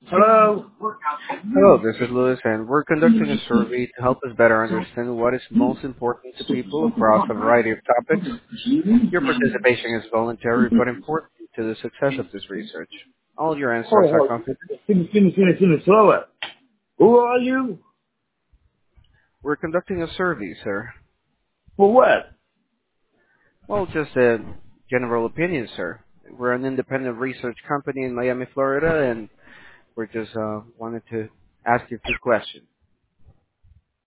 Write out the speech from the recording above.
Hello? Hello, this is Louis, and we're conducting a survey to help us better understand what is most important to people across a variety of topics. Your participation is voluntary but important to the success of this research. All your answers are Oh, confident. finish slower. Who are you? We're conducting a survey, sir. For what? Well, just a general opinion, sir. We're an independent research company in Miami, Florida, and we're just wanted to ask you a few questions.